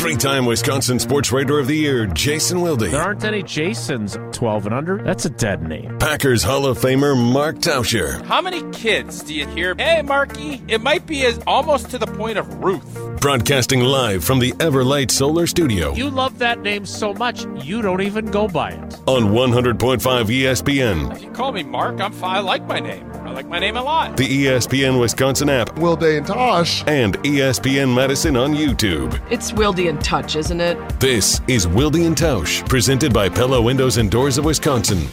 Three-time Wisconsin Sports Writer of the Year, Jason Wilde. There aren't any Jasons 12 and under. That's a dead name. Packers Hall of Famer, Mark Tauscher. How many kids do you hear, hey, Marky? It might be almost to the point of Ruth. Broadcasting live from the Everlight Solar Studio. You love that name so much, you don't even go by it. On 100.5 ESPN. If you call me Mark, I'm fine. I like my name. I like my name a lot. The ESPN Wisconsin app. Wilde and Tosh. And ESPN Madison on YouTube. It's Wilde and Touch, isn't it? This is Wilde and Tausch, presented by Pella Windows and Doors of Wisconsin.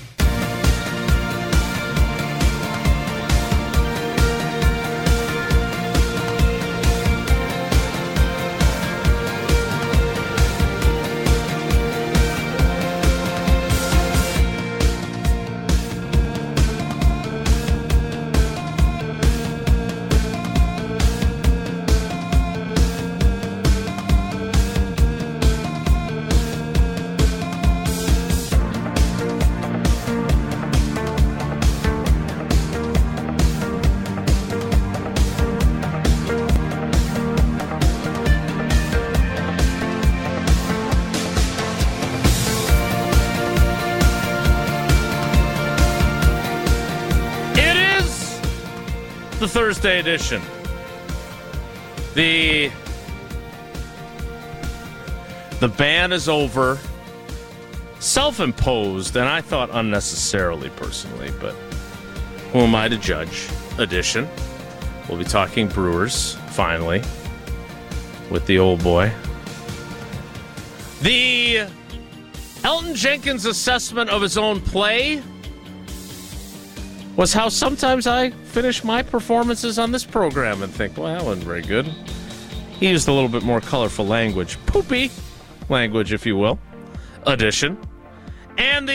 Thursday edition. The ban is over. Self-imposed, and I thought unnecessarily personally, but who am I to judge? Edition. We'll be talking Brewers, finally, with the old boy. The Elgton Jenkins assessment of his own play was how sometimes I finish my performances on this program and think, well, that wasn't very good. He used a little bit more colorful language. Poopy language, if you will. Edition. And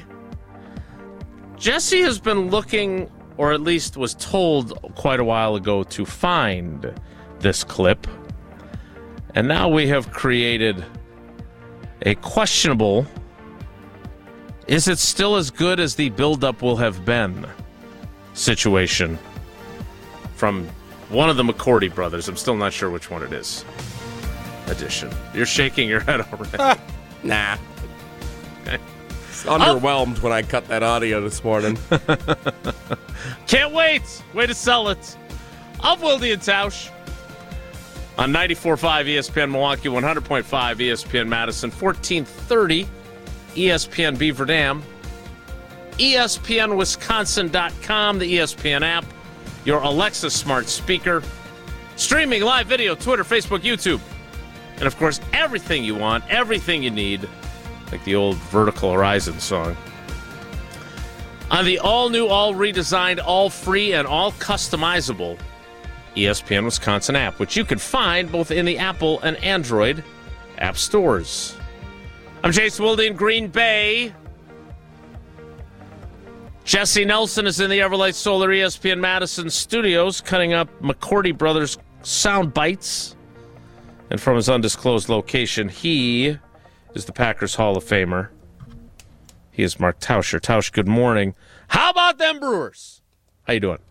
Jesse has been looking, or at least was told quite a while ago, to find this clip. And now we have created a questionable, is it still as good as the buildup will have been situation from one of the McCourty brothers. I'm still not sure which one it is. Edition. You're shaking your head already. Nah. Okay. Underwhelmed when I cut that audio this morning. Can't wait. Way to sell it. I'm Wilde and Tausch on 94.5 ESPN Milwaukee, 100.5 ESPN Madison, 1430 ESPN Beaver Dam, ESPNWisconsin.com, the ESPN app, your Alexa smart speaker, streaming live video, Twitter, Facebook, YouTube, and of course, everything you want, everything you need, like the old Vertical Horizon song. On the all-new, all-redesigned, all-free, and all-customizable ESPN Wisconsin app, which you can find both in the Apple and Android app stores. I'm Jason Wilde in Green Bay. Jesse Nelson is in the Everlight Solar ESPN Madison studios, cutting up McCourty Brothers sound bites. And from his undisclosed location, he is the Packers Hall of Famer. He is Mark Tauscher. Tausch, good morning. How about them Brewers? How you doing?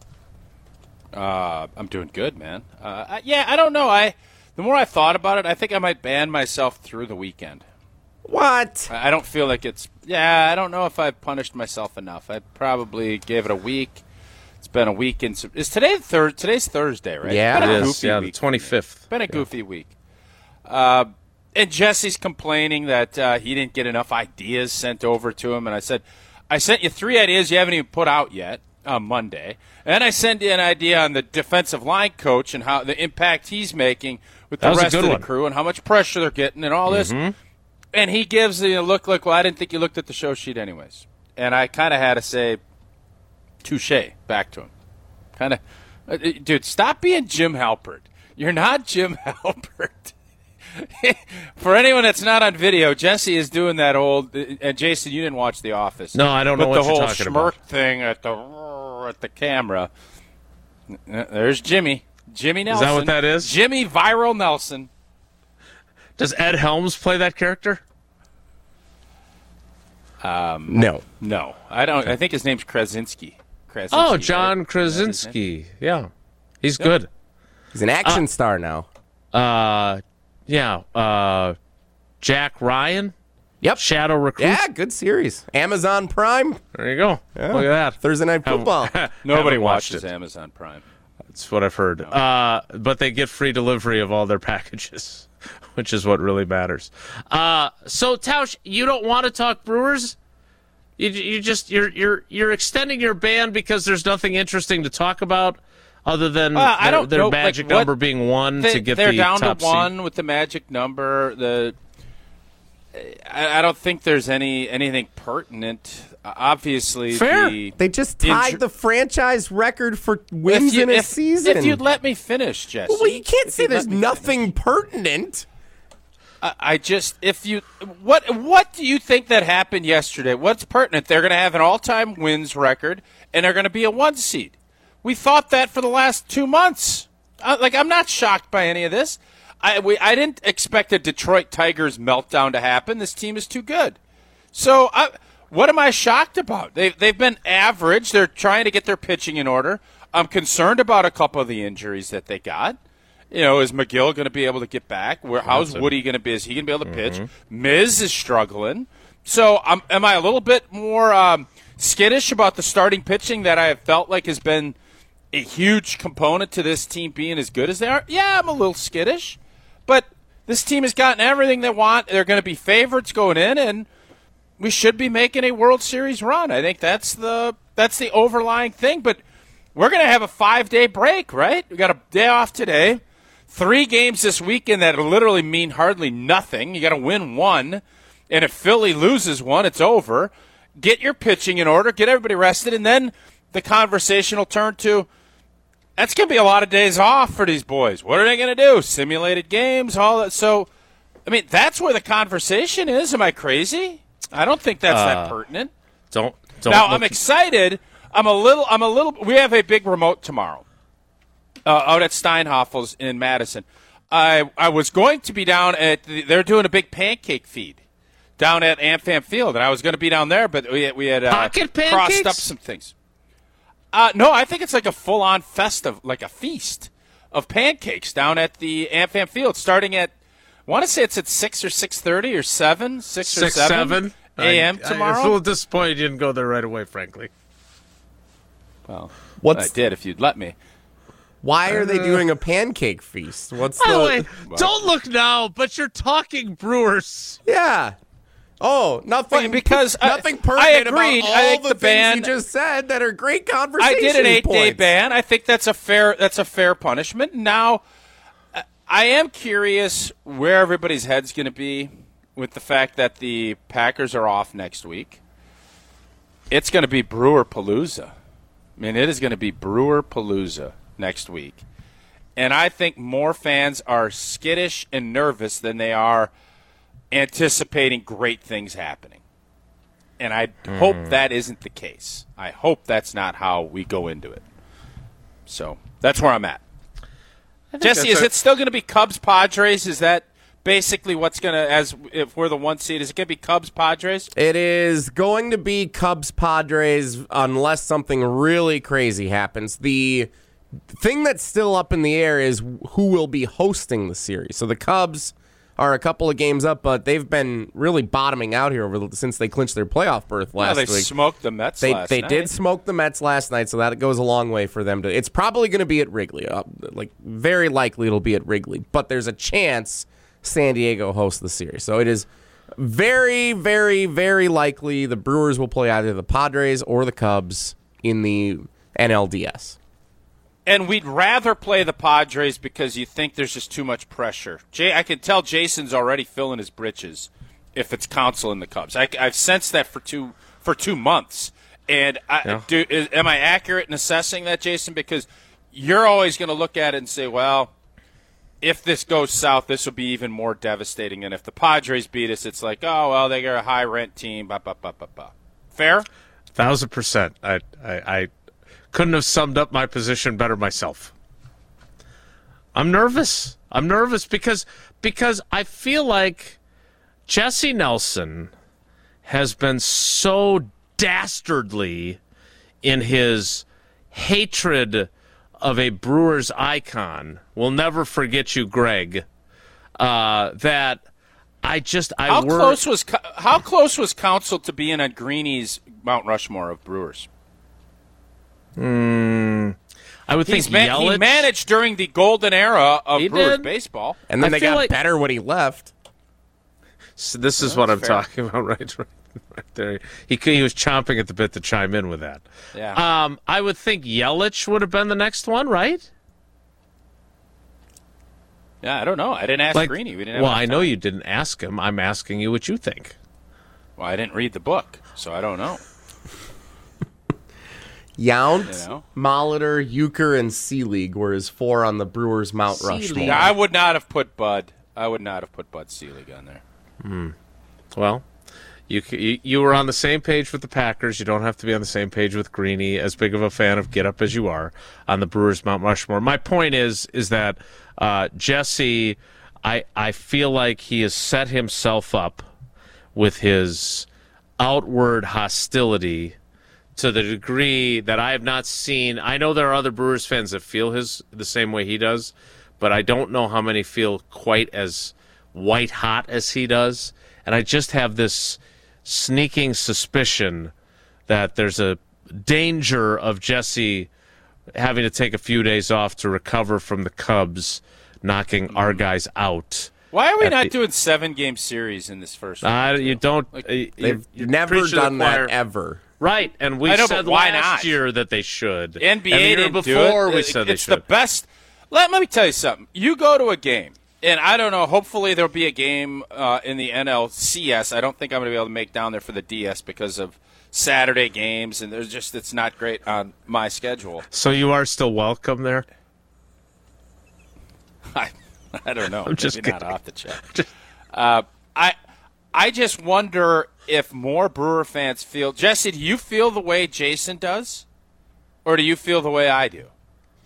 I'm doing good, man. I don't know. The more I thought about it, I think I might ban myself through the weekend. What? I don't feel like it's... Yeah, I don't know if I've punished myself enough. I probably gave it a week. It's been a week. Is today Today's Thursday, right? Yeah, it is. Yeah, the 25th. It's been a goofy week. And Jesse's complaining that he didn't get enough ideas sent over to him. And I said, I sent you 3 ideas you haven't even put out yet on Monday. And I sent you an idea on the defensive line coach and how the impact he's making with the rest of the crew and how much pressure they're getting and all this. And he gives the look like, well, I didn't think you looked at the show sheet anyways. And I kind of had to say, touche, back to him. Kind of, dude, stop being Jim Halpert. You're not Jim Halpert. For anyone that's not on video, Jesse is doing that old, and Jason, you didn't watch The Office. No, I don't know what you're talking about. The whole smirk thing at the camera. There's Jimmy. Jimmy Nelson. Is that what that is? Jimmy Viral Nelson. Does Ed Helms play that character? No. I don't. I think his name's Krasinski. Oh, John Krasinski. Yeah, he's good. He's an action star now. Jack Ryan. Yep. Shadow Recruit. Yeah, good series. Amazon Prime. There you go. Yeah. Look at that. Thursday Night Football. Nobody Haven't watched watches it. Amazon Prime. That's what I've heard. But they get free delivery of all their packages, which is what really matters. So Tausch, you don't want to talk Brewers? You're extending your ban because there's nothing interesting to talk about other than their magic number being 1 to get they're the down top to 1 seed. with the magic number. I don't think there's anything pertinent. Obviously, Fair. They just tied the franchise record for wins in a season. If you'd let me finish, Jesse. Well, you can't say there's nothing pertinent. What do you think that happened yesterday? What's pertinent? They're going to have an all-time wins record, and they're going to be a 1 seed. We thought that for the last 2 months. I'm not shocked by any of this. I didn't expect a Detroit Tigers meltdown to happen. This team is too good. So what am I shocked about? They've been average. They're trying to get their pitching in order. I'm concerned about a couple of the injuries that they got. Is McGill going to be able to get back? How's Woody going to be? Is he going to be able to pitch? Miz is struggling. So am I a little bit more skittish about the starting pitching that I have felt like has been a huge component to this team being as good as they are? Yeah, I'm a little skittish. But this team has gotten everything they want. They're going to be favorites going in, and we should be making a World Series run. I think that's the overlying thing. But we're going to have a 5-day break, right? We got a day off today. 3 games this weekend that literally mean hardly nothing. You got to win 1, and if Philly loses 1, it's over. Get your pitching in order, get everybody rested, and then the conversation will turn to, that's going to be a lot of days off for these boys. What are they going to do? Simulated games, all that. So, that's where the conversation is. Am I crazy? I don't think that's that pertinent. Don't. Now, I'm excited. I'm a little. We have a big remote tomorrow out at Steinhoffel's in Madison. I was going to be down at. They're doing a big pancake feed down at AmFam Field, and I was going to be down there, but we had pocket crossed pancakes? up some things. No, I think it's like a full-on festive, like a feast of pancakes down at the AmFam Field, starting at, I want to say it's at 6 or 6:30 or 7, 6 or 7 a.m. tomorrow. I was a little disappointed you didn't go there right away, frankly. Well, I did if you'd let me. Why are they doing a pancake feast? What's By the way, the? don't look now, but you're talking Brewers. Yeah. Oh, nothing. Well, because nothing I pertinent agreed. about all I think the the things ban you just said that are great conversation I did an 8-day points. ban. I think that's a fair punishment. Now, I am curious where everybody's head's going to be with the fact that the Packers are off next week. It's going to be Brewer Palooza. It is going to be Brewer Palooza next week. And I think more fans are skittish and nervous than they are anticipating great things happening. And I hope that isn't the case. I hope that's not how we go into it. So that's where I'm at. Jesse, is it still going to be Cubs-Padres? Is that basically what's going to, if we're the 1 seed, is it going to be Cubs-Padres? It is going to be Cubs-Padres unless something really crazy happens. The thing that's still up in the air is who will be hosting the series. So the Cubs are a couple of games up, but they've been really bottoming out here since they clinched their playoff berth last week. They smoked the Mets last night. They did smoke the Mets last night, so that goes a long way for them. It's probably going to be at Wrigley. Very likely it'll be at Wrigley, but there's a chance San Diego hosts the series. So it is very, very, very likely the Brewers will play either the Padres or the Cubs in the NLDS. And we'd rather play the Padres because you think there's just too much pressure. I can tell Jason's already filling his britches if it's Counsell in the Cubs. I've sensed that for two months. And am I accurate in assessing that, Jason? Because you're always going to look at it and say, well, if this goes south, this will be even more devastating. And if the Padres beat us, it's like, oh, well, they got a high-rent team. Fair? 1,000%. I couldn't have summed up my position better myself. I'm nervous. because I feel like Jesse Nelson has been so dastardly in his hatred of a Brewers icon. We'll never forget you, Greg. that How close was Council to being on Greeny's Mount Rushmore of Brewers? I would think He Yelich. managed during the golden era of He Brewers did. baseball. And then I they feel got like- better when he left. So this is what I'm fair. talking about right there. He was chomping at the bit to chime in with that. Yeah. I would think Yelich would have been the next one, right? Yeah, I don't know. I didn't ask Greeny. We didn't. Have I know you didn't ask him. I'm asking you what you think. Well, I didn't read the book, so I don't know. Yount, You know? Molitor, Euchre, and Seelig were his 4 on the Brewers' Mount Rushmore. Yeah, I would not have put Bud. I would not have put Bud Selig on there. Well, you were on the same page with the Packers. You don't have to be on the same page with Greeny, as big of a fan of Get Up as you are on the Brewers' Mount Rushmore. My point is that Jesse, I feel like he has set himself up with his outward hostility to the degree that I have not seen. I know there are other Brewers fans that feel the same way he does, but I don't know how many feel quite as white hot as he does. And I just have this sneaking suspicion that there's a danger of Jesse having to take a few days off to recover from the Cubs knocking our guys out. Why are we not doing 7-game series in this first one? You don't. They've you're never preaching to the done that choir. ever. Right, and we I know, said but why last not? year that they should. NBA and the year didn't before do it. we said they It's should. the best. Let me tell you something. You go to a game, and I don't know. Hopefully, there'll be a game in the NLCS. I don't think I'm going to be able to make down there for the DS because of Saturday games, and it's not great on my schedule. So you are still welcome there. I don't know. I'm just Maybe not. kidding. I'll have to check. I just wonder if more Brewer fans feel. Jesse, do you feel the way Jason does, or do you feel the way I do?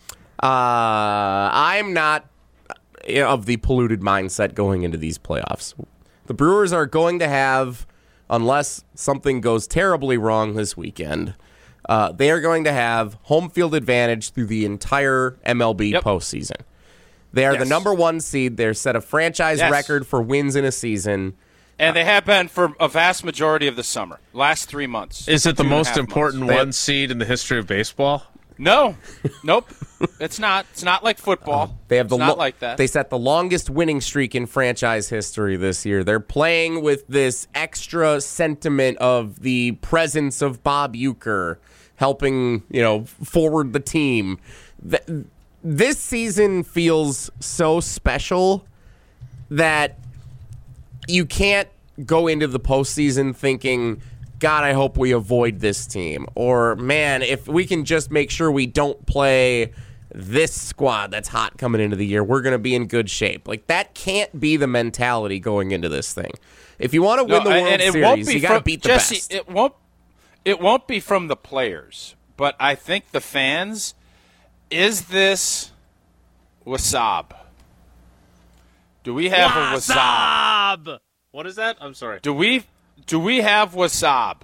I'm not of the polluted mindset going into these playoffs. The Brewers are going to have, unless something goes terribly wrong this weekend, they are going to have home field advantage through the entire MLB postseason. They are the number 1 seed. They're set a franchise record for wins in a season. And they have been for a vast majority of the summer, last 3 months. Is it the 2.5 most important months. one seed in the history of baseball? No, nope. It's not. It's not like football. They have it's not like that. They set the longest winning streak in franchise history this year. They're playing with this extra sentiment of the presence of Bob Uecker helping, forward the team. This season feels so special that you can't go into the postseason thinking, God, I hope we avoid this team. Or, man, if we can just make sure we don't play this squad that's hot coming into the year, we're going to be in good shape. Like, that can't be the mentality going into this thing. If you want to win the World Series, you got to beat the best. It won't be from the players, but I think the fans. Is this wasab? Do we have a wasab? What is that? I'm sorry. Do we have wasab?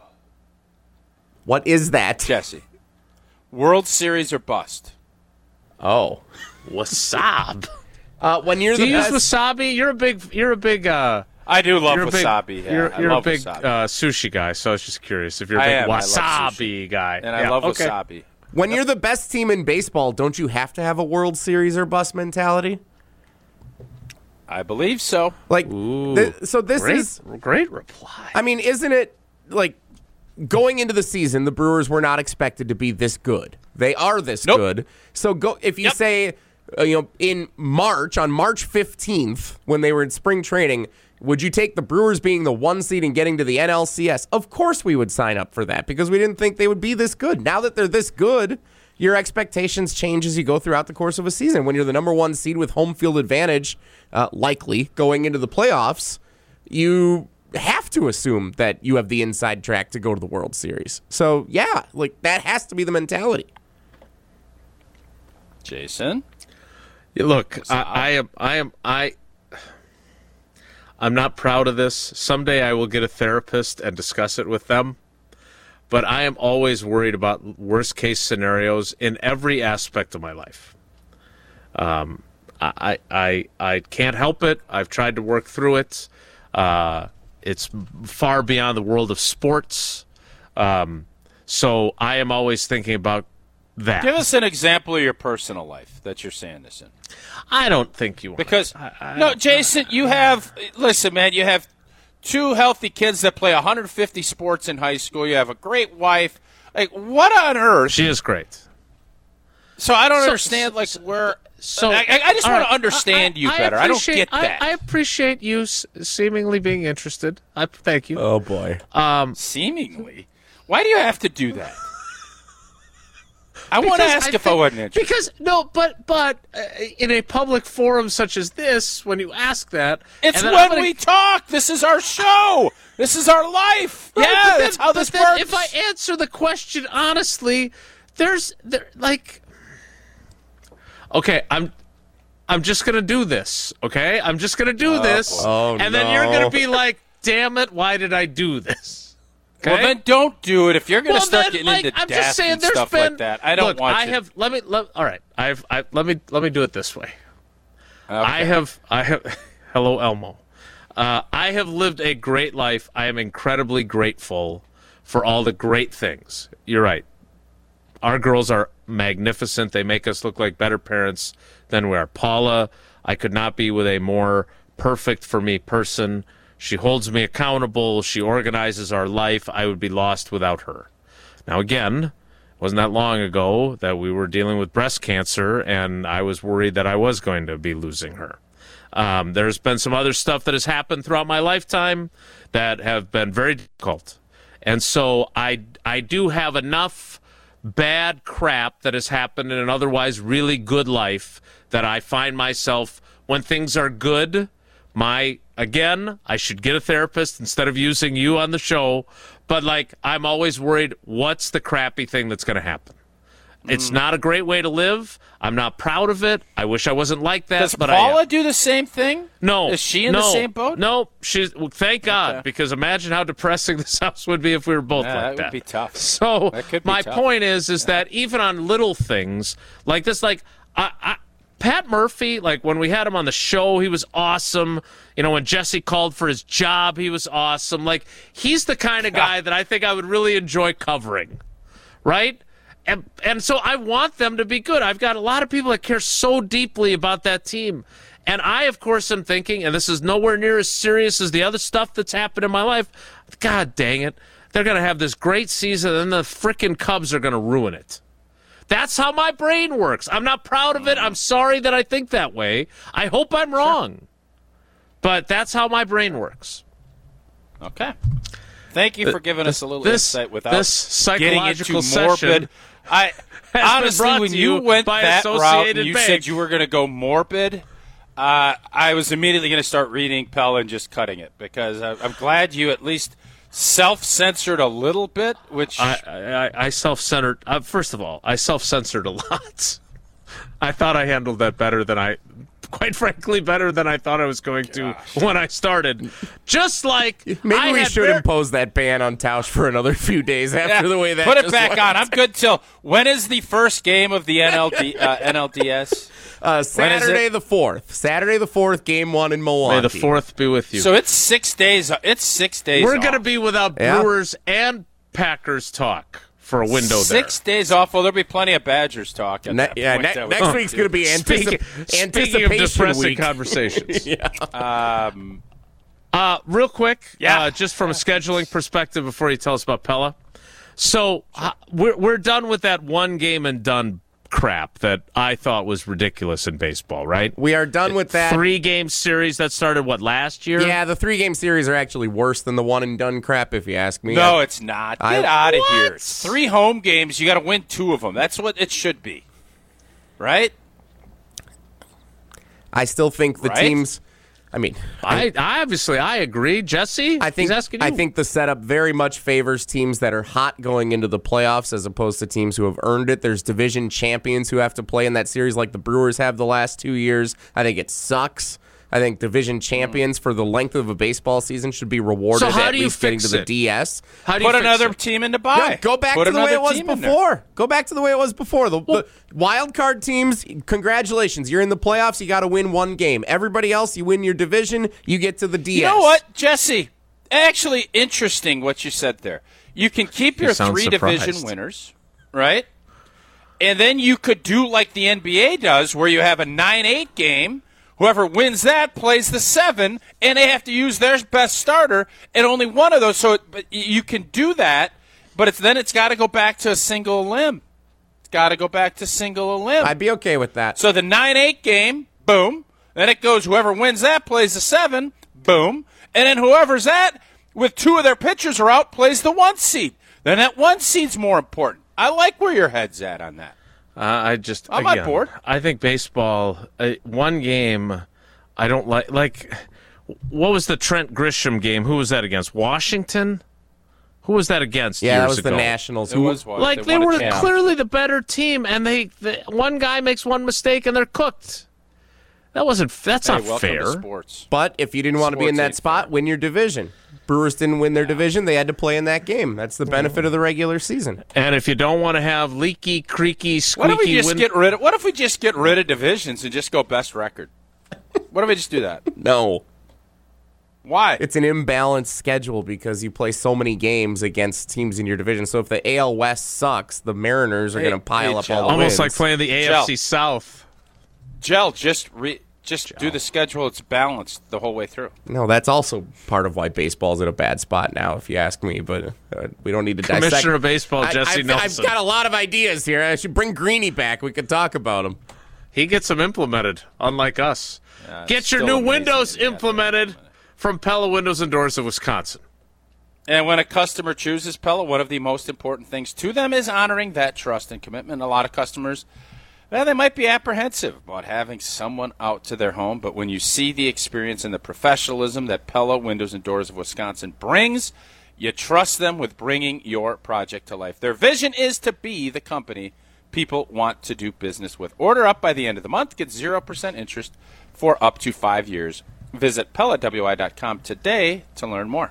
What is that? Jesse? World Series or bust? Oh. Wasab. When you're Do the you best, use wasabi? You're a big I do love you're a big, wasabi. Yeah, you're I love a big wasabi. Sushi guy, so I was just curious if you're a I big am. I love wasabi guy. And I love okay. wasabi. when you're the best team in baseball, don't you have to have a World Series or bust mentality? I believe so. Like, Ooh, so this is great reply. I mean, isn't it like going into the season, the Brewers were not expected to be this good. They are this good. So go if you say, in March, on March 15th, when they were in spring training, would you take the Brewers being the 1 seed and getting to the NLCS? Of course we would sign up for that because we didn't think they would be this good. Now that they're this good, your expectations change as you go throughout the course of a season. When you're the number 1 seed with home field advantage, likely going into the playoffs, you have to assume that you have the inside track to go to the World Series. So, yeah, like that has to be the mentality. Jason? Look, I'm not proud of this. Someday I will get a therapist and discuss it with them. But I am always worried about worst case scenarios in every aspect of my life. I can't help it. I've tried to work through it. It's far beyond the world of sports. So I am always thinking about that. Give us an example of your personal life that you're saying this in. I don't think you want Because, no, Jason, you have – listen, man, you have 2 healthy kids that play 150 sports in high school. You have a great wife. Like, what on earth? She is great. So I don't understand, like, where – So I just want to understand you better. I don't get that. I appreciate you seemingly being interested. Thank you. Oh, boy. Seemingly? Why do you have to do that? I want to ask if I wasn't interested. Because but in a public forum such as this, when you ask that, It's when we talk. This is our show. This is our life. Right, Yeah, that's how this works. If I answer the question honestly, okay, I'm just gonna do this. Okay, I'm just gonna do this, and then you're gonna be like, "Damn it, why did I do this?" Okay? Well, then don't do it. If you're going to start getting into I'm death just saying, and stuff like that, I don't want you. All right. Let me do it this way. Okay. I have. Hello, Elmo. I have lived a great life. I am incredibly grateful for all the great things. You're right. Our girls are magnificent. They make us look like better parents than we are. Paula, I could not be with a more perfect for me person. She holds me accountable. She organizes our life. I would be lost without her. Now, again, it wasn't that long ago that we were dealing with breast cancer, and I was worried that I was going to be losing her. There's been some other stuff that has happened throughout my lifetime that have been very difficult. And so I do have enough bad crap that has happened in an otherwise really good life that I find myself, when things are good, again, I should get a therapist instead of using you on the show, but I'm always worried, what's the crappy thing that's going to happen? It's not a great way to live. I'm not proud of it. I wish I wasn't like that. Does but Paula do the same thing? No. Is she in the same boat? No. Thank God, because imagine how depressing this house would be if we were both like that. That would be tough. So That could be my tough. point is that even on little things like this, Pat Murphy, when we had him on the show, he was awesome. When Jesse called for his job, he was awesome. He's the kind of guy that I think I would really enjoy covering, right? And so I want them to be good. I've got a lot of people that care so deeply about that team. And I, of course, am thinking, and this is nowhere near as serious as the other stuff that's happened in my life, God dang it, they're going to have this great season, and the frickin' Cubs are going to ruin it. That's how my brain works. I'm not proud of it. I'm sorry that I think that way. I hope I'm wrong. But that's how my brain works. Okay. Thank you for giving us a little insight without this psychological getting into morbid. Honestly, when you went that route and you said you were going to go morbid, I was immediately going to start reading Pella and just cutting it, because I'm glad you at least self-censored a little bit, which I self-censored. First of all, I self-censored a lot. I thought I handled that better than quite frankly, better than I thought I was going to when I started. Just like maybe we should impose that ban on Tausch for another few days after the way that. Put it back on. I'm good till when is the first game of the NLDS? Saturday the 4th. Saturday the 4th, game 1 in Milwaukee. May the 4th be with you. So it's 6 days. It's 6 days. We're going to be without Brewers and Packers talk for a window 6 days off. Well, there'll be plenty of Badgers talk. Next week's going to be anticipation Speaking of depressing week. Conversations. Real quick, just from a scheduling perspective before you tell us about Pella. So we're done with that one game and done crap that I thought was ridiculous in baseball, right? We are done with that 3-game series that started last year? Yeah, the 3-game series are actually worse than the one and done crap, if you ask me. No, it's not. Get out of here. 3 home games, you got to win 2 of them. That's what it should be, right? I still think the teams. I mean, I obviously agree, Jesse. He's asking you. I think the setup very much favors teams that are hot going into the playoffs as opposed to teams who have earned it. There's division champions who have to play in that series like the Brewers have the last 2 years. I think it sucks I think division champions for the length of a baseball season should be rewarded. So how at do you least getting fix to the it? DS. How do you Put fix another it? team in to buy. Yeah, go back Put to the way another it was team in there. before. Go back to the way it was before. The wild card teams, congratulations. You're in the playoffs. You got to win one game. Everybody else, you win your division. You get to the DS. You know what, Jesse? Actually, interesting what you said there. You can keep your sounds 3 division surprised. winners, right? And then you could do like the NBA does, where you have a 9-8 game. Whoever wins that plays the 7, and they have to use their best starter, and only one of those. So but you can do that, but it's got to go back to a single limb. It's got to go back to single limb. I'd be okay with that. So the 9-8 game, boom. Then it goes, whoever wins that plays the 7, boom. And then whoever's at, with 2 of their pitchers are out, plays the 1 seed. Then that 1 seed's more important. I like where your head's at on that. I'm on board. I think baseball, one game, I don't like. Like, what was the Trent Grisham game? Who was that against? Washington? Who was that against? Yeah, that years was ago? the Nationals. It was what? Like, they won a were championship. clearly the better team, and one guy makes one mistake and they're cooked. That's Hey, not welcome fair. to sports. But if you didn't want to be in Sports that ain't spot, fair. win your division. Brewers didn't win their division. They had to play in that game. That's the benefit of the regular season. And if you don't want to have leaky, creaky, What if we squeaky just win- get rid of divisions and just go best record? What if we just do that? No. Why? It's an imbalanced schedule because you play so many games against teams in your division. So if the AL West sucks, the Mariners are Hey, going to pile hey, up Joe. all the almost wins. like playing the AFC South. Gel, just do the schedule. It's balanced the whole way through. No, that's also part of why baseball's in a bad spot now, if you ask me. But we don't need to dissect. Commissioner of Baseball, Jesse I've Nelson. got a lot of ideas here. I should bring Greeny back. We could talk about him. He gets them implemented, unlike us. Get your still new amazing windows that you have to implemented from Pella Windows and Doors of Wisconsin. And when a customer chooses Pella, one of the most important things to them is honoring that trust and commitment. A lot of customers, they might be apprehensive about having someone out to their home, but when you see the experience and the professionalism that Pella Windows and Doors of Wisconsin brings, you trust them with bringing your project to life. Their vision is to be the company people want to do business with. Order up by the end of the month. Get 0% interest for up to 5 years. Visit PellaWI.com today to learn more.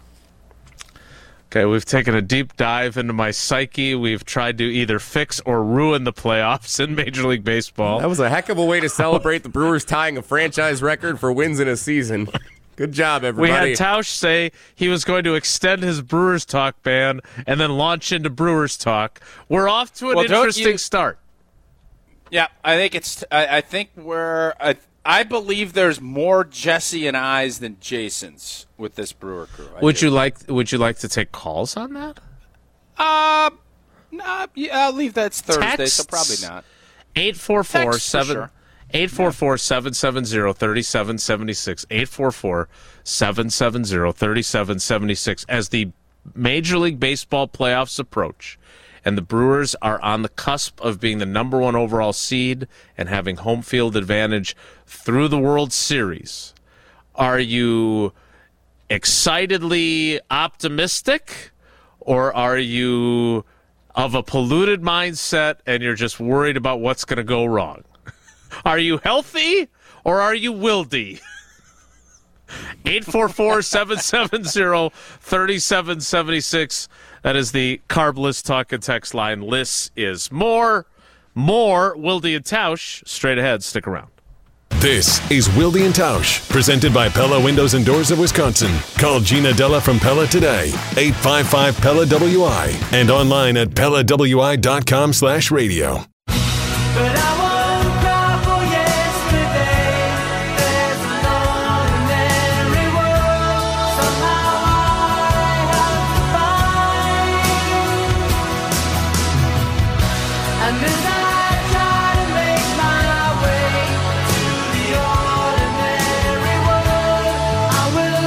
Okay, we've taken a deep dive into my psyche. We've tried to either fix or ruin the playoffs in Major League Baseball. That was a heck of a way to celebrate the Brewers tying a franchise record for wins in a season. Good job, We everybody. had Tausch say he was going to extend his Brewers Talk ban and then launch into Brewers Talk. We're off to an Well, don't interesting you- start. Yeah, I think I believe there's more Jesse and I's than Jason's with this Brewer crew. Would you like to take calls on that? Nah, yeah, I'll leave that Thursday, Texts. so probably not. 844-7 Text for sure. 844-770-3776. 844-770-3776. As the Major League Baseball playoffs approach, and the Brewers are on the cusp of being the number 1 overall seed and having home field advantage through the World Series, are you excitedly optimistic, or are you of a polluted mindset and you're just worried about what's going to go wrong? Are you healthy or are you wildy? 844-770-3776. That is the Carbless Talk and Text line. Liss is more Wildy and Tausch. Straight ahead. Stick around. This is Wilde and Tausch, presented by Pella Windows and Doors of Wisconsin. Call Gina Della from Pella today, 855-PELLA-WI, and online at PellaWI.com/radio. But I won't cry for yesterday. There's an ordinary world. Somehow I have to find. And as I try to make my way to the ordinary world, I will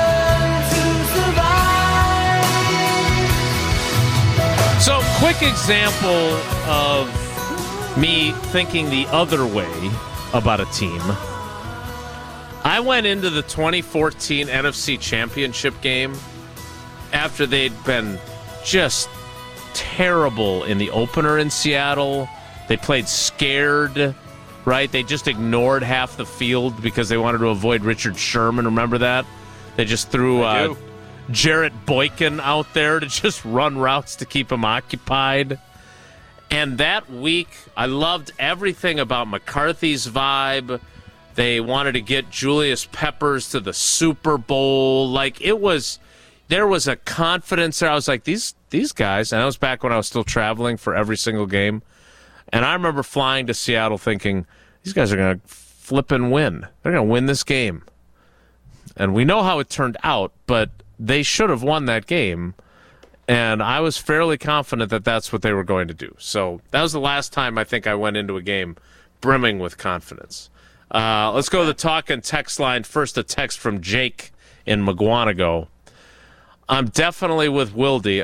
learn to survive. So, quick example of me thinking the other way about a team. I went into the 2014 NFC Championship game after they'd been just terrible in the opener in Seattle. They played scared. right? They just ignored half the field because they wanted to avoid Richard Sherman. Remember that? They just threw Jarrett Boykin out there to just run routes to keep him occupied. And that week, I loved everything about McCarthy's vibe. They wanted to get Julius Peppers to the Super Bowl. Like, there was a confidence there. I was like, these guys, and that was back when I was still traveling for every single game. And I remember flying to Seattle thinking, these guys are going to flip and win. They're going to win this game. And we know how it turned out, but they should have won that game. And I was fairly confident that that's what they were going to do. So that was the last time I think I went into a game brimming with confidence. Let's go to the talk and text line. First, a text from Jake in McGuanago. I'm definitely with Wildy.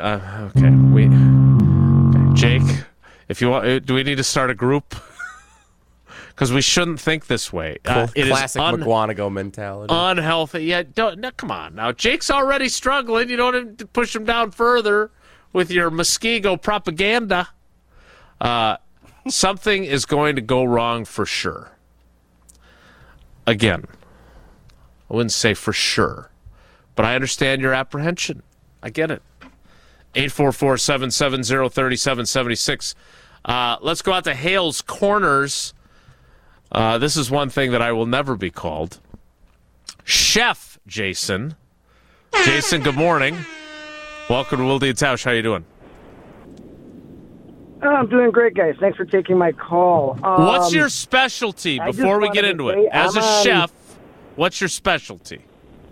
Okay, Jake, if you want, do we need to start a group? Because we shouldn't think this way. It Classic is McGuanago mentality. unhealthy. Yeah, come on now. Jake's already struggling. You don't have to push him down further with your Muskego propaganda. Something is going to go wrong for sure. Again, I wouldn't say for sure, but I understand your apprehension. I get it. 844-770-3776. Let's go out to Hale's Corners. This is one thing that I will never be called. Chef Jason. Jason, good morning. Welcome to Wildy and Tausch. How you doing? I'm doing great, guys. Thanks for taking my call. What's your specialty before we get into it? As a chef, what's your specialty?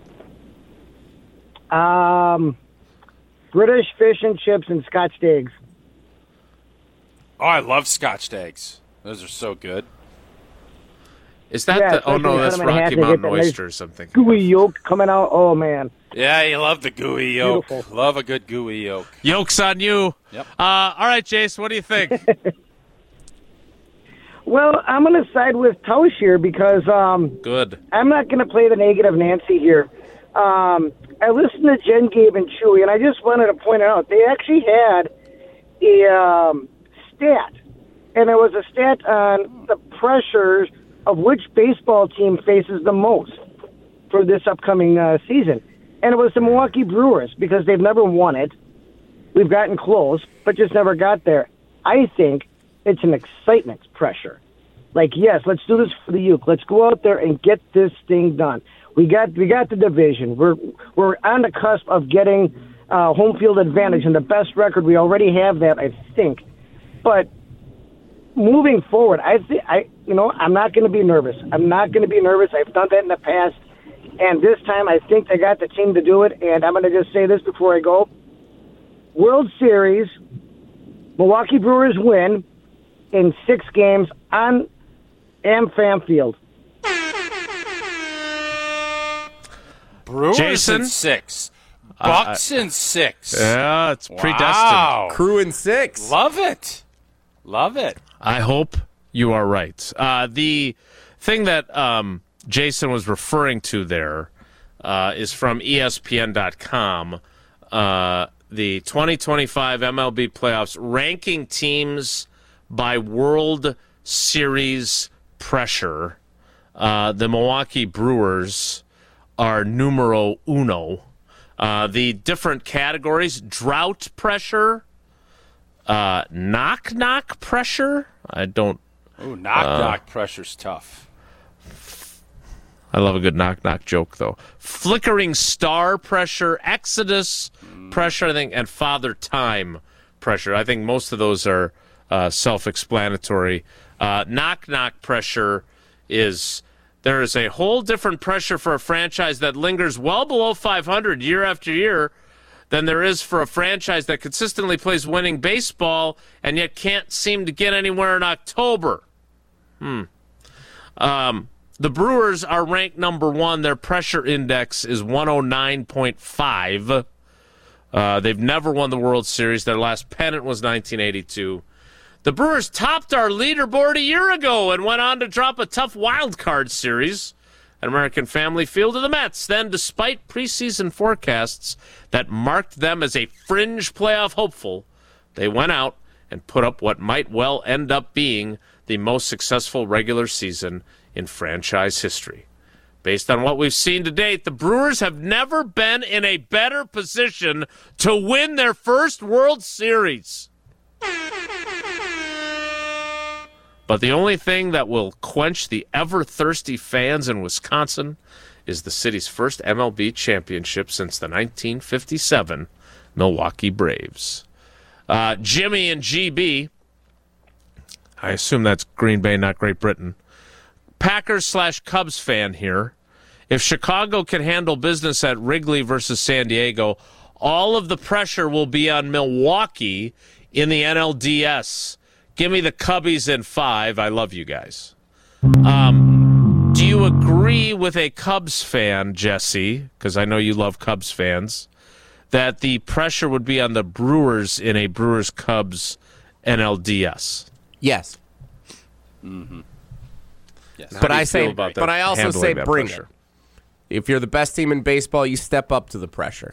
British fish and chips and Scotch eggs. Oh, I love Scotched eggs. Those are so good. Is that Yeah, oh no, that's especially Rocky when Mountain they get that oyster or something. Gooey yolk coming out. Oh, man. Yeah, you love the gooey yolk. Beautiful. Love a good gooey yolk. Yolk's on you. Yep. All right, Jace, what do you think? Well, I'm going to side with Tausch here because Good. I'm not going to play the negative Nancy here. I listened to Jen, Gabe, and Chewy, and I just wanted to point out they actually had a stat, and there was a stat on the pressures of which baseball team faces the most for this upcoming season. And it was the Milwaukee Brewers because they've never won it. We've gotten close, but just never got there. I think it's an excitement pressure. Like, yes, let's do this for the Uke. Let's go out there and get this thing done. We got the division. We're on the cusp of getting home field advantage and the best record. We already have that, I think. But moving forward, I'm not going to be nervous. I'm not going to be nervous. I've done that in the past. And this time, I think they got the team to do it. And I'm going to just say this before I go. World Series, Milwaukee Brewers win in 6 games on AmFam Field. Brewers Jason? in 6. Bucks in 6. Yeah, it's predestined. Wow. Crew in 6. Love it. Love it. I hope you are right. The thing that Jason was referring to there is from ESPN.com. The 2025 MLB playoffs ranking teams by World Series pressure. The Milwaukee Brewers are numero uno. The different categories: drought pressure, knock pressure. I don't. Ooh, knock pressure's tough. I love a good knock joke though. Flickering star pressure, exodus pressure, I think, and father time pressure. I think most of those are self-explanatory. Knock pressure is. There is a whole different pressure for a franchise that lingers well below 500 year after year than there is for a franchise that consistently plays winning baseball and yet can't seem to get anywhere in October. The Brewers are ranked number 1. Their pressure index is 109.5. They've never won the World Series. Their last pennant was 1982. The Brewers topped our leaderboard a year ago and went on to drop a tough wild card series at American Family Field to the Mets. Then, despite preseason forecasts that marked them as a fringe playoff hopeful, they went out and put up what might well end up being the most successful regular season in franchise history. Based on what we've seen to date, the Brewers have never been in a better position to win their first World Series. But the only thing that will quench the ever-thirsty fans in Wisconsin is the city's first MLB championship since the 1957 Milwaukee Braves. Jimmy and GB, I assume that's Green Bay, not Great Britain. Packers/Cubs fan here. If Chicago can handle business at Wrigley versus San Diego, all of the pressure will be on Milwaukee in the NLDS. Give me the Cubbies in 5. I love you guys. Do you agree with a Cubs fan, Jesse, because I know you love Cubs fans, that the pressure would be on the Brewers in a Brewers-Cubs NLDS? Yes. Mm-hmm. Yes. But I also say bring pressure? it. If you're the best team in baseball, you step up to the pressure.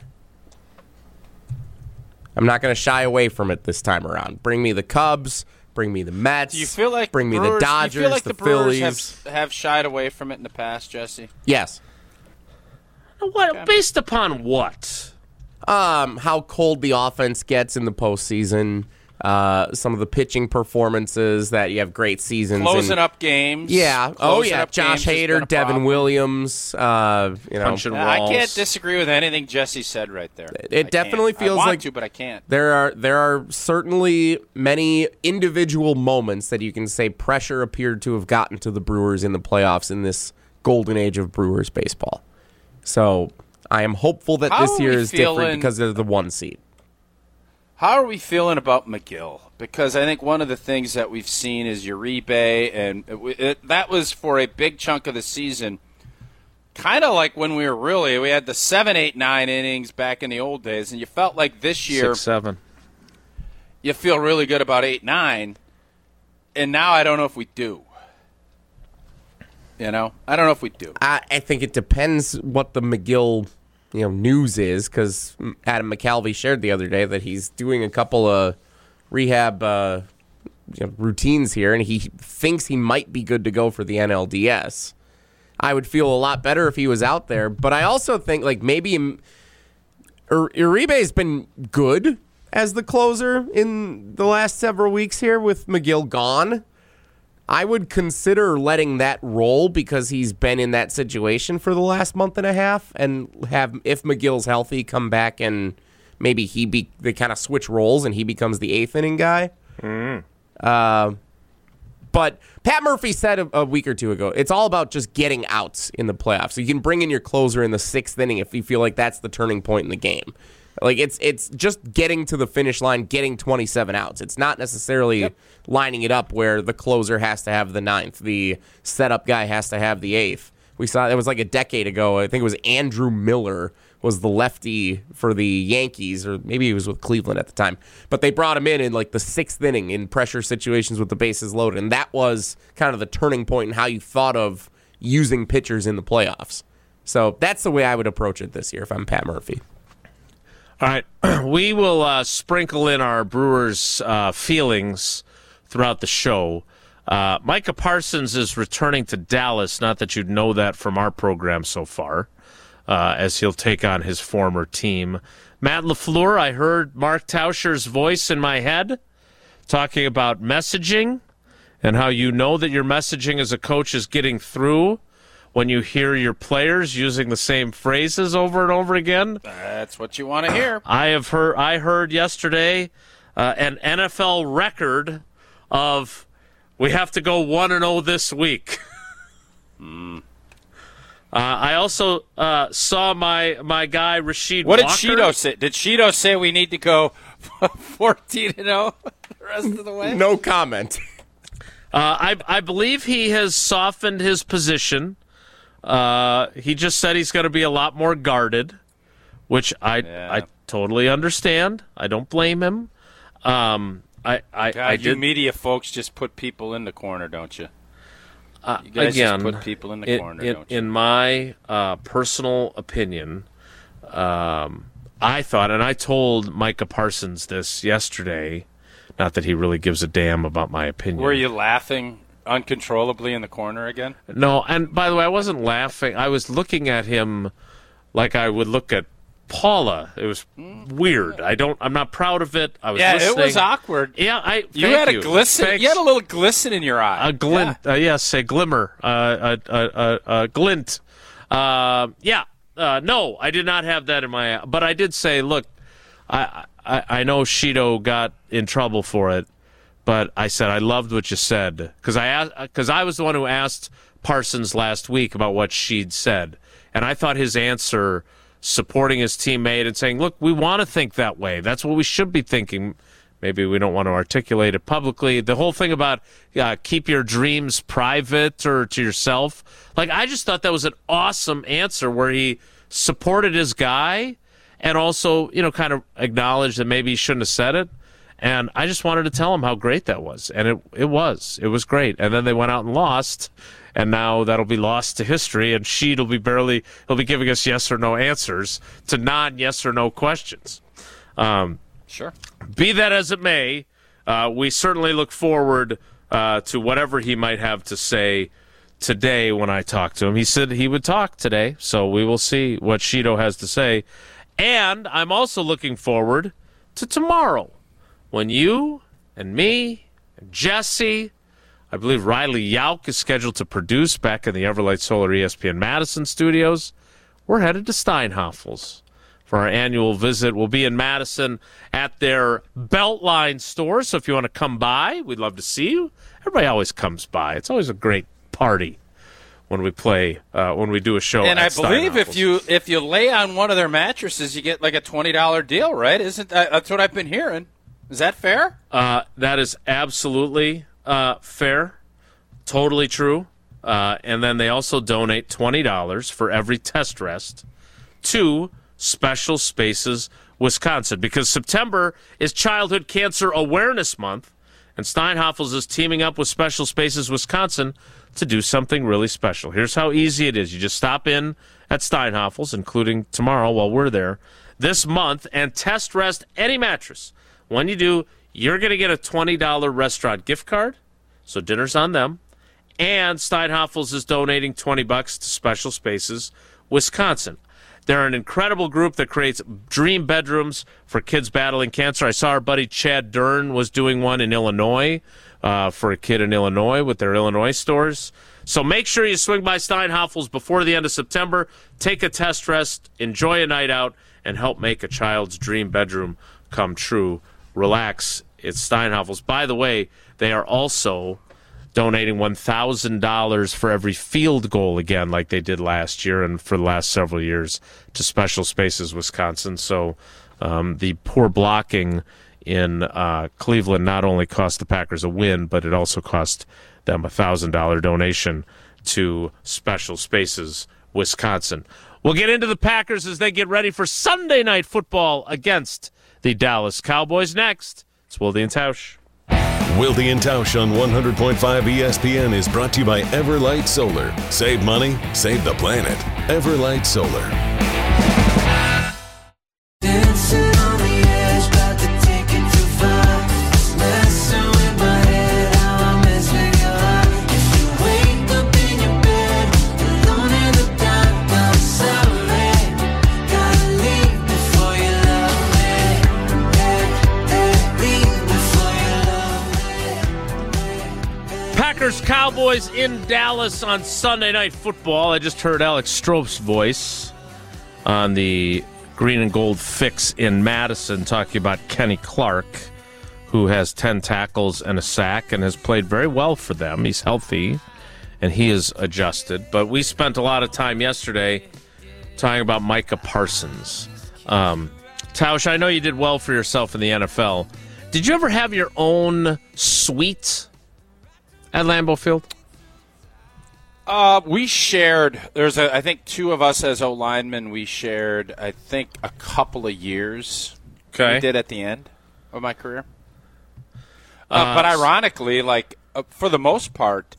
I'm not going to shy away from it this time around. Bring me the Cubs. Bring me the Mets. Do you feel like bring me the Dodgers, do you feel like the Phillies. Brewers have shied away from it in the past, Jesse? Yes. What? Okay. Based upon what? How cold the offense gets in the postseason. Some of the pitching performances that you have great seasons. Closing up games. Yeah. Closing up Josh games has been Hader, a Devin problem. Williams. Punching I walls. can't disagree with anything Jesse said right there. It definitely I feels want like to, but I can't. There are certainly many individual moments that you can say pressure appeared to have gotten to the Brewers in the playoffs in this golden age of Brewers baseball. So I am hopeful that How this are year we is different feeling- because they're the 1 seed. How are we feeling about McGill? Because I think one of the things that we've seen is Uribe, and that was for a big chunk of the season. Kind of like when we had the 7, 8, 9 innings back in the old days, and you felt like this year 6, 7. you feel really good about 8, 9, and now I don't know if we do. I don't know if we do. I think it depends what the McGill news is, because Adam McCalvey shared the other day that he's doing a couple of rehab routines here, and he thinks he might be good to go for the NLDS. I would feel a lot better if he was out there, but I also think maybe Uribe's been good as the closer in the last several weeks here with McGill gone. I would consider letting that roll because he's been in that situation for the last month and a half, and have, if McGill's healthy, come back and maybe they kind of switch roles and he becomes the 8th inning guy. But Pat Murphy said a week or two ago, it's all about just getting outs in the playoffs. So you can bring in your closer in the 6th inning if you feel like that's the turning point in the game. It's just getting to the finish line, getting 27 outs. It's not necessarily lining it up where the closer has to have the 9th, the setup guy has to have the 8th. We saw it was like a decade ago. I think it was Andrew Miller was the lefty for the Yankees, or maybe he was with Cleveland at the time. But they brought him in the 6th inning in pressure situations with the bases loaded, and that was kind of the turning point in how you thought of using pitchers in the playoffs. So that's the way I would approach it this year if I'm Pat Murphy. All right, we will sprinkle in our Brewers' feelings throughout the show. Micah Parsons is returning to Dallas, not that you'd know that from our program so far, as he'll take on his former team. Matt LaFleur, I heard Mark Tauscher's voice in my head talking about messaging and how you know that your messaging as a coach is getting through when you hear your players using the same phrases over and over again. That's what you want to hear. I heard yesterday an NFL record of we have to go 1-0 this week. I also saw my guy Rashid What did Walker. Cheeto say? Did Cheeto say we need to go 14-0 the rest of the way? No comment. I believe he has softened his position. He just said he's going to be a lot more guarded, which I totally understand. I don't blame him. I You did. media folks just put people in the corner, don't you? You guys Again, just put people in the corner, don't you? in my personal opinion, I thought, and I told Micah Parsons this yesterday, not that he really gives a damn about my opinion. Were you laughing uncontrollably in the corner again? No, and by the way, I wasn't laughing. I was looking at him like I would look at Paula. It was weird. I'm not proud of it. I was listening. It was awkward. Yeah, you had a glisten. Thanks. You had a little glisten in your eye. A glint. Yes, a glimmer. A glint. No, I did not have that in my eye. But I did say, look, I know Shido got in trouble for it, but I said I loved what you said because I was the one who asked Parsons last week about what she'd said, and I thought his answer, supporting his teammate and saying, look, we want to think that way. That's what we should be thinking. Maybe we don't want to articulate it publicly. The whole thing about keep your dreams private or to yourself. Like, I just thought that was an awesome answer where he supported his guy and also, kind of acknowledged that maybe he shouldn't have said it. And I just wanted to tell him how great that was. And it was great. And then they went out and lost. And now that'll be lost to history, and he'll be giving us yes or no answers to non-yes or no questions. Sure. Be that as it may, we certainly look forward to whatever he might have to say today when I talk to him. He said he would talk today, so we will see what Shido has to say. And I'm also looking forward to tomorrow when you and me and Jesse, I believe Riley Yauk is scheduled to produce back in the Everlight Solar ESPN Madison studios. We're headed to Steinhafels for our annual visit. We'll be in Madison at their Beltline store, so if you want to come by, we'd love to see you. Everybody always comes by. It's always a great party when we do a show. And at I believe Steinhafels. if you lay on one of their mattresses, you get like a $20 deal, right? That's what I've been hearing. Is that fair? That is absolutely fair, totally true. And then they also donate $20 for every test rest to Special Spaces Wisconsin, because September is Childhood Cancer Awareness Month, and Steinhafels is teaming up with Special Spaces Wisconsin to do something really special. Here's how easy it is. You just stop in at Steinhafels, including tomorrow while we're there, this month, and test rest any mattress. When you do, you're going to get a $20 restaurant gift card, so dinner's on them. And Steinhafels is donating $20 to Special Spaces Wisconsin. They're an incredible group that creates dream bedrooms for kids battling cancer. I saw our buddy Chad Dern was doing one in Illinois for a kid in Illinois with their Illinois stores. So make sure you swing by Steinhafels before the end of September, take a test rest, enjoy a night out, and help make a child's dream bedroom come true. Relax. It's Steinhafels. By the way, they are also donating $1,000 for every field goal again, like they did last year and for the last several years, to Special Spaces Wisconsin. So the poor blocking in Cleveland not only cost the Packers a win, but it also cost them a $1,000 donation to Special Spaces Wisconsin. We'll get into the Packers as they get ready for Sunday Night Football against the Dallas Cowboys next. It's Wilde and Tausch. Wilde and Tausch on 100.5 ESPN is brought to you by Everlight Solar. Save money, save the planet. Everlight Solar. Dancing on the edge, about to take it too far. Messing with my head, how I'm missing your eye. If you wake up in your bed, alone in the dark, I'm sorry. Gotta leave before you love me. Leave before you love me. Packers Cowboys in Dallas on Sunday Night Football. I just heard Alex Strope's voice on the Green and Gold Fix in Madison talking about Kenny Clark, who has 10 tackles and a sack and has played very well for them. He's healthy and he is adjusted. But we spent a lot of time yesterday talking about Micah Parsons. Tausch, I know you did well for yourself in the NFL. Did you ever have your own suite at Lambeau Field? We shared. There's, I think, two of us as O linemen. We shared, I think, a couple of years. Okay. We did at the end of my career. But ironically, for the most part,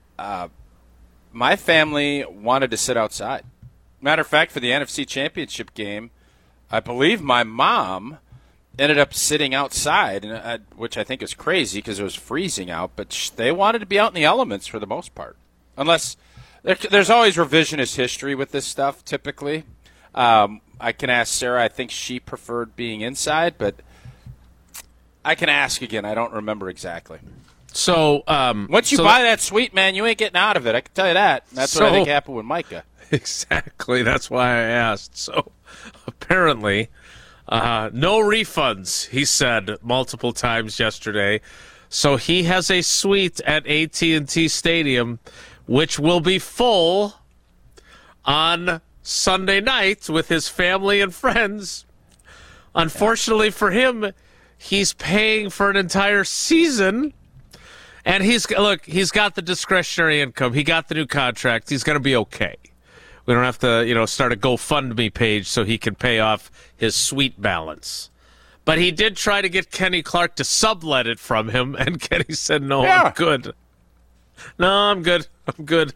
my family wanted to sit outside. Matter of fact, for the NFC Championship game, I believe my mom ended up sitting outside, which I think is crazy because it was freezing out. But they wanted to be out in the elements for the most part. Unless there's always revisionist history with this stuff, typically. I can ask Sarah. I think she preferred being inside, but I can ask again. I don't remember exactly. So once you buy that suite, man, you ain't getting out of it. I can tell you that. That's what I think happened with Micah. Exactly. That's why I asked. So apparently, no refunds, he said multiple times yesterday. So he has a suite at AT&T Stadium, which will be full on Sunday night with his family and friends. Unfortunately for him, he's paying for an entire season. And he's got the discretionary income. He got the new contract. He's going to be okay. We don't have to, start a GoFundMe page so he can pay off his suite balance. But he did try to get Kenny Clark to sublet it from him, and Kenny said, "No, Yeah. I'm good. No, I'm good. I'm good."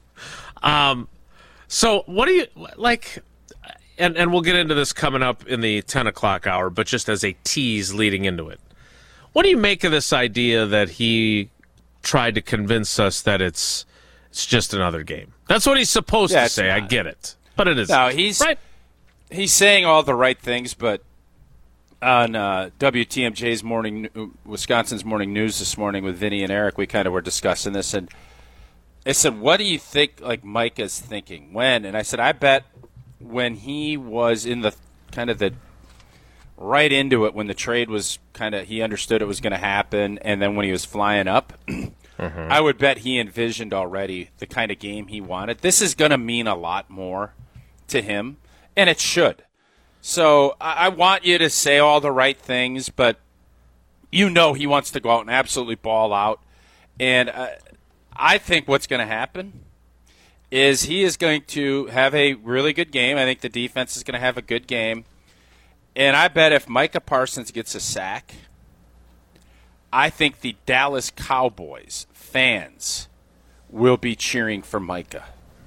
So what do you like? And we'll get into this coming up in the 10 o'clock hour, but just as a tease leading into it. What do you make of this idea that he tried to convince us that it's just another game? That's what he's supposed to say. I get it, but it isn't. No, he's right. He's saying all the right things, but on WTMJ's Wisconsin's morning news this morning with Vinny and Eric, we kind of were discussing this, and I said, "What do you think? Like Micah's thinking when?" And I said, "I bet when he was in the kind of the." Right into it when the trade was he understood it was going to happen, and then when he was flying up, I would bet he envisioned already the kind of game he wanted. This is going to mean a lot more to him, and it should. So I want you to say all the right things, but he wants to go out and absolutely ball out. And I think what's going to happen is he is going to have a really good game. I think the defense is going to have a good game. And I bet if Micah Parsons gets a sack, I think the Dallas Cowboys fans will be cheering for Micah.